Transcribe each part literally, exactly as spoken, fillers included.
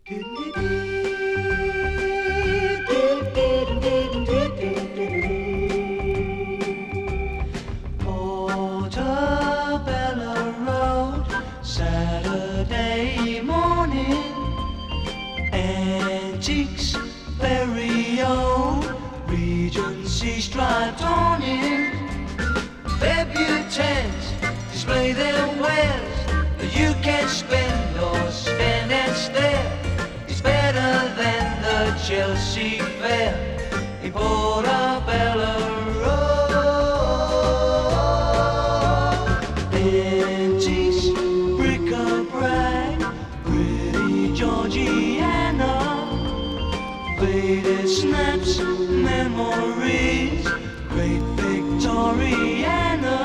Portobello Road, Saturday morning. Antiques, very old, Regency striped awning. Debutantes display their wares. You can spend or stand and stare. It's better than the Chelsea Fair in Portobello Road. Antiques, bric-a-brac, pretty Georgiana, faded snaps, memories, great Victoriana.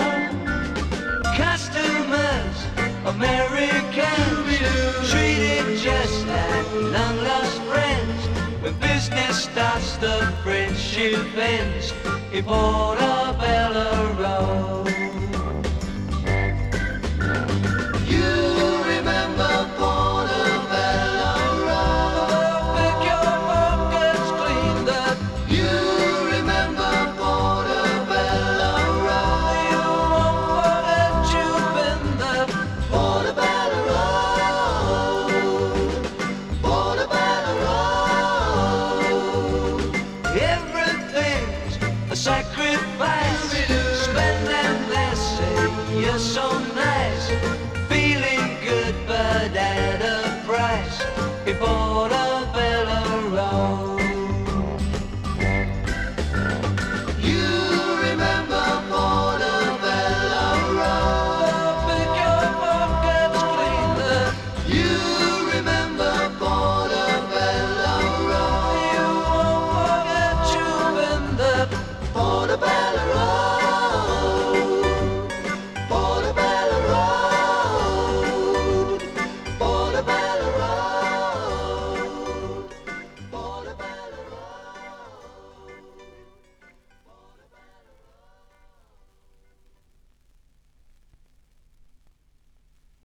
Customers, Americans, treated just like long-lost friends. When business starts, the friendship ends in Portobello Road. You remember Portobello Road? Pick your pockets clean up. You remember Portobello Road? You won't forget you've been there. Portobello Road, Portobello Road. Everything's a sacrifice. Spend and they say you're so nice. Feeling good but at a price. In Portobello